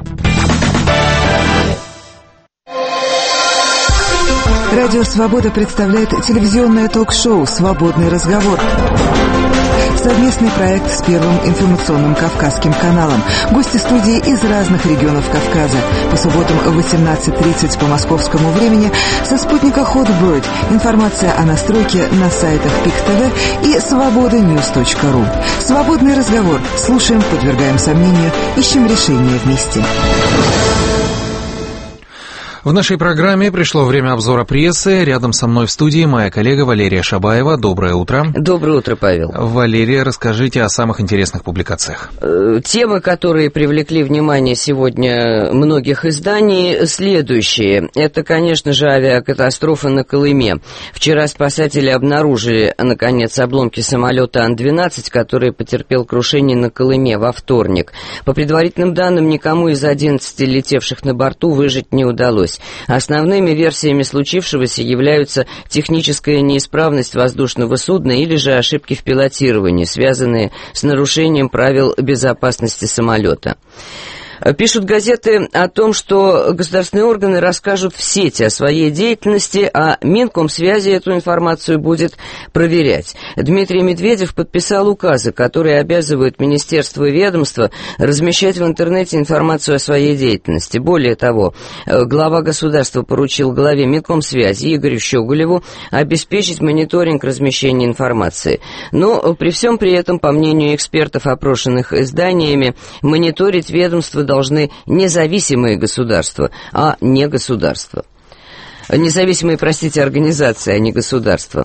Радио «Свобода» представляет телевизионное ток-шоу «Свободный разговор». Совместный проект с Первым информационным Кавказским каналом. Гости студии из разных регионов Кавказа. По субботам в 18:30 по московскому времени со спутника Hotbird. Информация о настройке на сайтах Пик-ТВ и свободаnews.ру. Свободный разговор. Слушаем, подвергаем сомнению, ищем решения вместе. В нашей программе пришло время обзора прессы. Рядом со мной в студии моя коллега Валерия Шабаева. Доброе утро. Доброе утро, Павел. Валерия, расскажите о самых интересных публикациях. Темы, которые привлекли внимание сегодня многих изданий, следующие. Это, конечно же, авиакатастрофа на Колыме. Вчера спасатели обнаружили, наконец, обломки самолета Ан-12, который потерпел крушение на Колыме во вторник. По предварительным данным, никому из 11 летевших на борту выжить не удалось. Основными версиями случившегося являются техническая неисправность воздушного судна или же ошибки в пилотировании, связанные с нарушением правил безопасности самолета. Пишут газеты о том, что государственные органы расскажут в сети о своей деятельности, а Минкомсвязи эту информацию будет проверять. Дмитрий Медведев подписал указы, которые обязывают министерство и ведомства размещать в интернете информацию о своей деятельности. Более того, глава государства поручил главе Минкомсвязи Игорю Щеголеву обеспечить мониторинг размещения информации. Но при всем при этом, по мнению экспертов, опрошенных изданиями, мониторить ведомство должны независимые государства, а не государства. Независимые, организации, а не государства.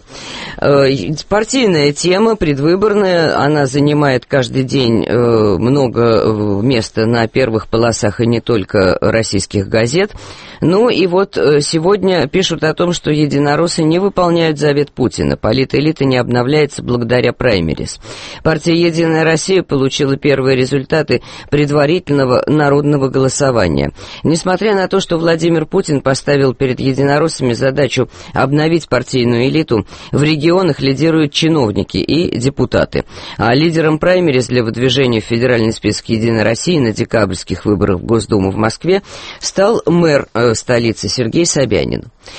Партийная тема, предвыборная, она занимает каждый день много места на первых полосах и не только российских газет. Ну и вот сегодня пишут о том, что единороссы не выполняют завет Путина. Политэлита не обновляется благодаря праймерис. Партия «Единая Россия» получила первые результаты предварительного народного голосования. Несмотря на то, что Владимир Путин поставил перед единороссами задачу обновить партийную элиту, в регионах лидируют чиновники и депутаты. А лидером праймерис для выдвижения в федеральный список «Единой России» на декабрьских выборах в Госдуму в Москве стал мэр столицы Сергей Собянин.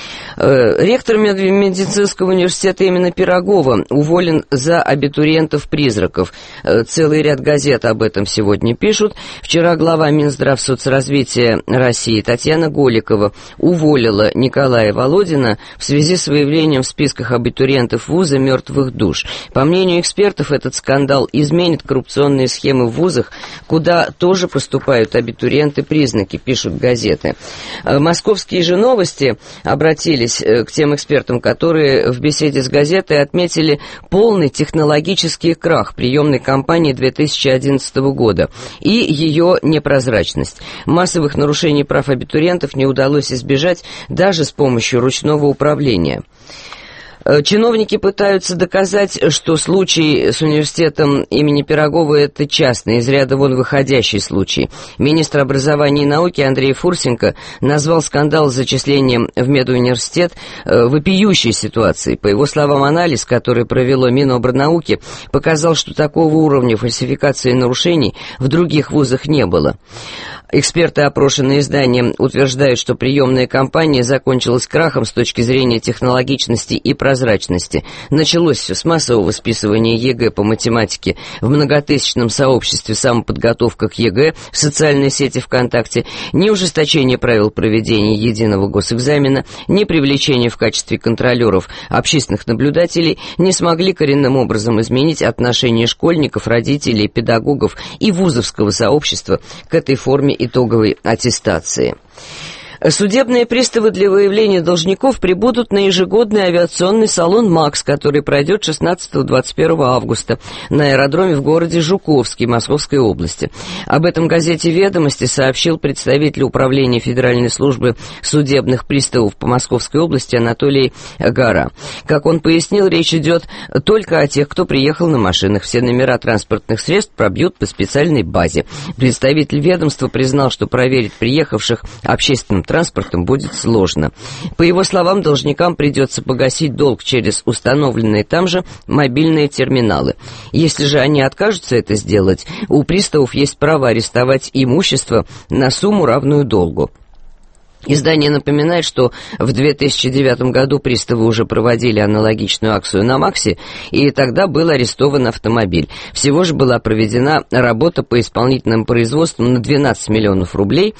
Ректор медицинского университета имени Пирогова уволен за абитуриентов-призраков. Целый ряд газет об этом сегодня пишут. Вчера глава Минздравсоцразвития России Татьяна Голикова уволила Николая Николая Володина в связи с выявлением в списках абитуриентов вуза мертвых душ. По мнению экспертов, этот скандал изменит коррупционные схемы в вузах, куда тоже поступают абитуриенты-признаки, пишут газеты. Московские же новости обратились к тем экспертам, которые в беседе с газетой отметили полный технологический крах приемной кампании 2011 года и ее непрозрачность. Массовых нарушений прав абитуриентов не удалось избежать даже с помощью ручного управления. Чиновники пытаются доказать, что случай с университетом имени Пирогова – это частный, из ряда вон выходящий случай. Министр образования и науки Андрей Фурсенко назвал скандал с зачислением в медуниверситет вопиющей ситуацией. По его словам, анализ, который провело Минобрнауки, показал, что такого уровня фальсификации и нарушений в других вузах не было. Эксперты, опрошенные изданием, утверждают, что приемная кампания закончилась крахом с точки зрения технологичности и прозрачности. Началось все с массового списывания ЕГЭ по математике в многотысячном сообществе «Самоподготовка к ЕГЭ» в социальной сети ВКонтакте, ни ужесточение правил проведения единого госэкзамена, ни привлечение в качестве контролеров общественных наблюдателей не смогли коренным образом изменить отношение школьников, родителей, педагогов и вузовского сообщества к этой форме итоговой аттестации. Судебные приставы для выявления должников прибудут на ежегодный авиационный салон «МАКС», который пройдет 16-21 августа на аэродроме в городе Жуковский Московской области. Об этом газете «Ведомости» сообщил представитель Управления Федеральной службы судебных приставов по Московской области Анатолий Гара. Как он пояснил, речь идет только о тех, кто приехал на машинах. Все номера транспортных средств пробьют по специальной базе. Представитель ведомства признал, что проверить приехавших общественным транспортом будет сложно. По его словам, должникам придется погасить долг через установленные там же мобильные терминалы. Если же они откажутся это сделать, у приставов есть право арестовать имущество на сумму, равную долгу. Издание напоминает, что в 2009 году приставы уже проводили аналогичную акцию на «МАКСе», и тогда был арестован автомобиль. Всего же была проведена работа по исполнительным производствам на 12 миллионов рублей.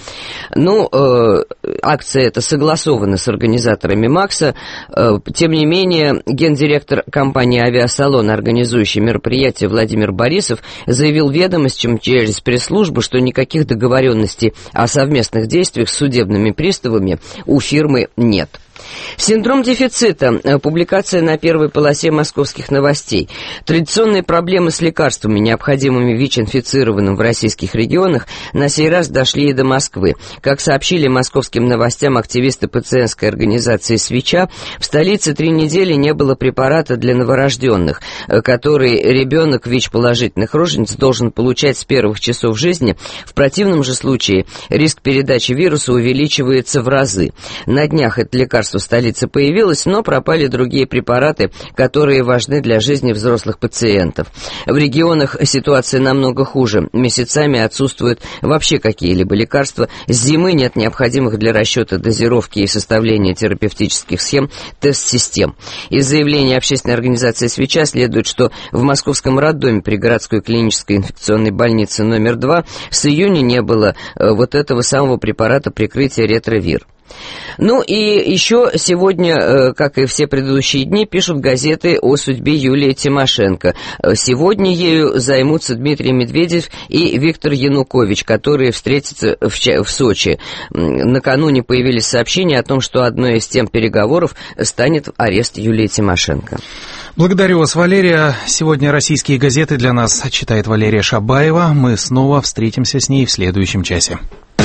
Акция эта согласована с организаторами «МАКСа». Тем не менее, гендиректор компании «Авиасалон», организующий мероприятие, Владимир Борисов, заявил «Ведомостям» через пресс-службу, что никаких договоренностей о совместных действиях с судебными приставами у фирмы нет. Синдром дефицита. Публикация на первой полосе «Московских новостей». Традиционные проблемы с лекарствами, необходимыми ВИЧ-инфицированным в российских регионах, на сей раз дошли и до Москвы. Как сообщили «Московским новостям» активисты пациентской организации «Свеча», в столице 3 недели не было препарата для новорожденных, который ребенок ВИЧ-положительных рожениц должен получать с первых часов жизни. В противном же случае риск передачи вируса увеличивается в разы. На днях это лекарство в столице появилось, но пропали другие препараты, которые важны для жизни взрослых пациентов. В регионах ситуация намного хуже. Месяцами отсутствуют вообще какие-либо лекарства. С зимы нет необходимых для расчета дозировки и составления терапевтических схем тест-систем. Из заявления общественной организации «Свеча» следует, что в московском роддоме при городской клинической инфекционной больнице номер 2 с июня не было вот этого самого препарата прикрытия ретровир. И еще сегодня, как и все предыдущие дни, пишут газеты о судьбе Юлии Тимошенко. Сегодня ею займутся Дмитрий Медведев и Виктор Янукович, которые встретятся в Сочи. Накануне появились сообщения о том, что одной из тем переговоров станет арест Юлии Тимошенко. Благодарю вас, Валерия. Сегодня российские газеты для нас читает Валерия Шабаева. Мы снова встретимся с ней в следующем часе.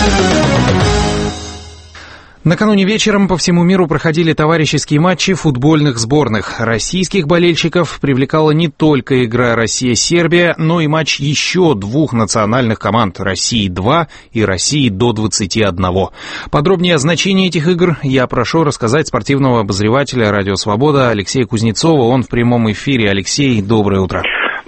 Накануне вечером по всему миру проходили товарищеские матчи футбольных сборных. Российских болельщиков привлекала не только игра Россия-Сербия, но и матч еще 2 национальных команд – России-2 и России до 21. Подробнее о значении этих игр я прошу рассказать спортивного обозревателя «Радио Свобода» Алексея Кузнецова. Он в прямом эфире. Алексей, доброе утро.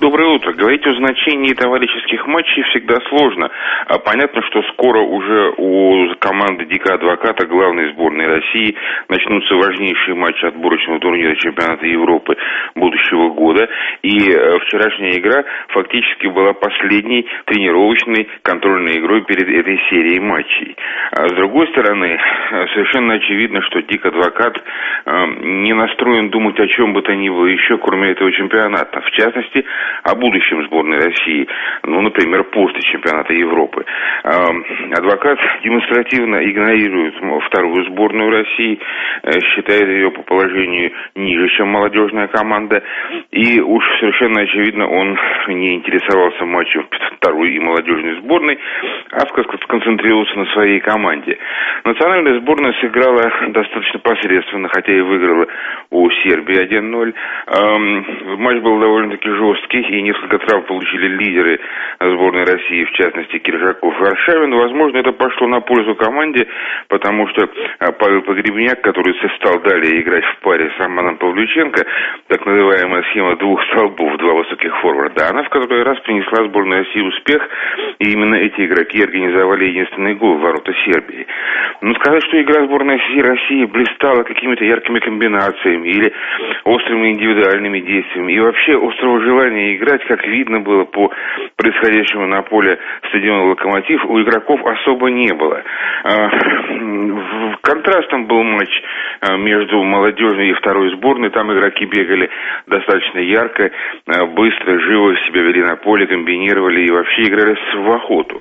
Доброе утро. Говорить о значении товарищеских матчей всегда сложно. Понятно, что скоро уже у команды Дика Адвоката, главной сборной России, начнутся важнейшие матчи отборочного турнира чемпионата Европы будущего года. И вчерашняя игра фактически была последней тренировочной контрольной игрой перед этой серией матчей. А с другой стороны, совершенно очевидно, что Дик Адвокат не настроен думать о чем бы то ни было еще, кроме этого чемпионата. В частности, о будущем сборной России, например, после чемпионата Европы. Адвокат демонстративно игнорирует вторую сборную России, считает ее по положению ниже, чем молодежная команда, и уж совершенно очевидно, он не интересовался матчем второй и молодежной сборной, а сконцентрировался на своей команде. Национальная сборная сыграла достаточно посредственно, хотя и выиграла у Сербии 1-0. Матч был довольно-таки жесткий, и несколько травм получили лидеры сборной России, в частности Киржаков и Аршавин. Возможно, это пошло на пользу команде, потому что Павел Погребняк, который стал далее играть в паре с Романом Павлюченко, так называемая схема двух столбов, два высоких форварда, она в который раз принесла сборной России успех, и именно эти игроки организовали единственный гол в ворота Сербии. Но сказать, что игра сборной России блистала какими-то яркими комбинациями или острыми индивидуальными действиями, и вообще острого желания играть, как видно было по происходящему на поле стадиона «Локомотив», у игроков особо не было. Контрастом был матч между молодежной и второй сборной. Там игроки бегали достаточно ярко, быстро, живо себя вели на поле, комбинировали и вообще играли в охоту.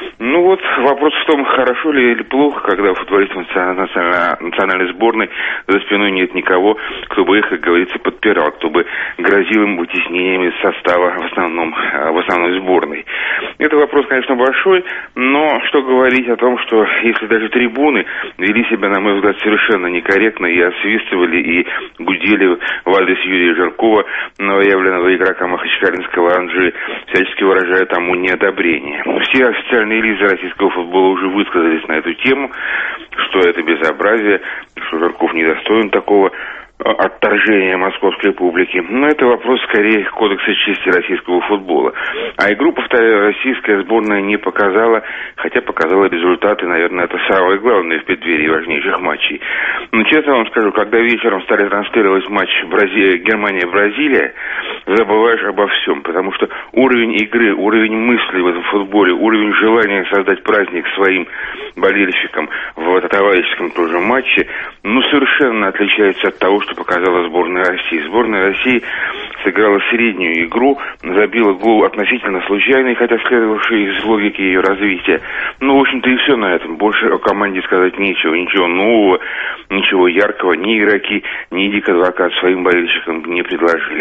Вопрос в том, хорошо ли или плохо, когда у футболистов национальной сборной за спиной нет никого, кто бы их, как говорится, подпирал, кто бы грозил им вытеснениями состава в основной сборной. Это вопрос, конечно, большой, но что говорить о том, что если даже трибуны вели себя, на мой взгляд, совершенно некорректно и освистывали, и гудели в адрес Юрия Жиркова, новоявленного игрока махачкалинского Анжи, всячески выражая тому неодобрение. Все официальные лица российского футбола уже высказались на эту тему, что это безобразие, что Жирков недостоин такого отторжения московской публики. Но это вопрос скорее кодекса чести российского футбола. А игру, повторяю, российская сборная не показала, хотя показала результаты, наверное, это самое главное в преддверии важнейших матчей. Но честно вам скажу, когда вечером стали транслировать матч Германия-Бразилия, забываешь обо всем, потому что уровень игры, уровень мыслей в этом футболе, уровень желания создать праздник своим болельщикам в товарищеском тоже матче, совершенно отличается от того, что показала сборная России. Сборная России сыграла среднюю игру, забила гол относительно случайный, хотя следовавший из логики ее развития. В общем-то, и все на этом. Больше о команде сказать нечего. Ничего нового, ничего яркого ни игроки, ни Дик Адвокат своим болельщикам не предложили.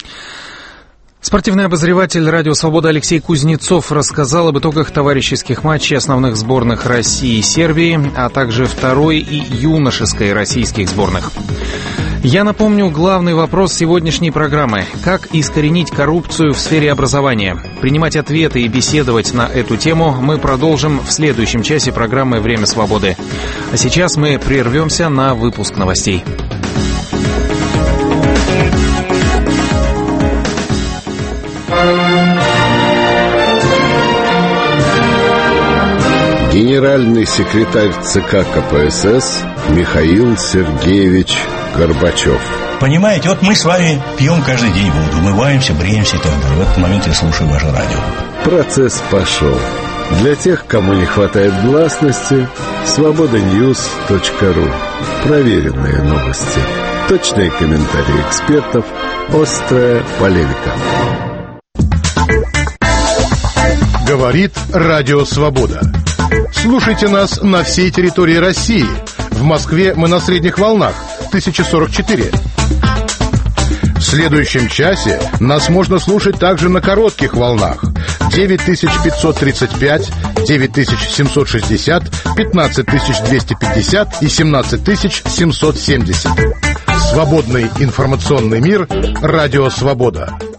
Спортивный обозреватель «Радио Свобода» Алексей Кузнецов рассказал об итогах товарищеских матчей основных сборных России и Сербии, а также второй и юношеской российских сборных. Я напомню главный вопрос сегодняшней программы. Как искоренить коррупцию в сфере образования? Принимать ответы и беседовать на эту тему мы продолжим в следующем часе программы «Время свободы». А сейчас мы прервемся на выпуск новостей. Генеральный секретарь ЦК КПСС Михаил Сергеевич Горбачев. Понимаете, мы с вами пьем каждый день воду, умываемся, бреемся и так далее. В этот момент я слушаю ваше радио. Процесс пошел. Для тех, кому не хватает гласности, свобоdanews.ru. Проверенные новости. Точные комментарии экспертов. Острая полемика. Говорит Радио Свобода. Слушайте нас на всей территории России. В Москве мы на средних волнах 1044. В следующем часе нас можно слушать также на коротких волнах 9535, 9760, 15250 и 17770. Свободный информационный мир. Радио Свобода.